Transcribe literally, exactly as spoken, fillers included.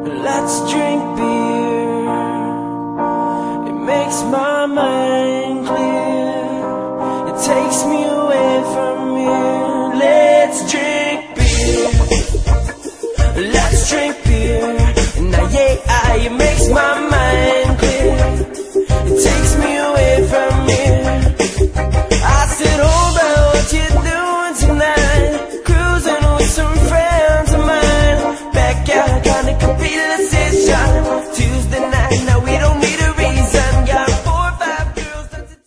Let's drink beer. It makes my mind clear. It takes me away from here. Let's drink